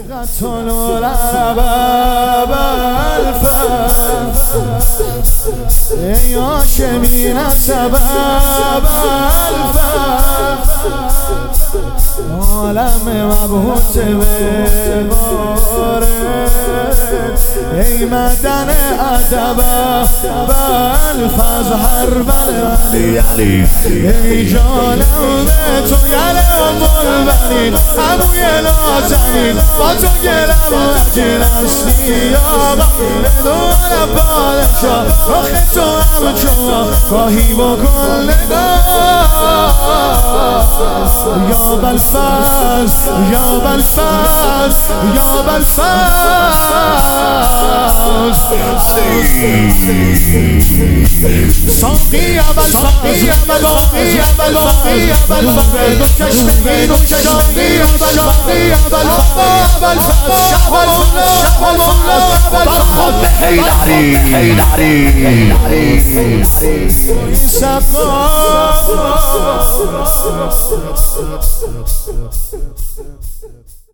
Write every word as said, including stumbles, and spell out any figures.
قتل العرب بالفاس ای هاشمین سبب الفاس عالم مبهوت بباره ای مدن ادب بالفاس حربل علی علی ای جانم به تو گلم بلبنین عموی نازنین با تو گلم وجین هستی آقا بدون پادشاه رخ تو همچون گاهی بکن نگاه یا بالفاس یا بالفاس یا بالفاس ساقی یا بالفاس یا بالفاس یا بالفاس چشمه نوشانی یا بالفاس یا بالفاس شاه الله شاه الله بالفاس حیدری حیدری حیدری سقا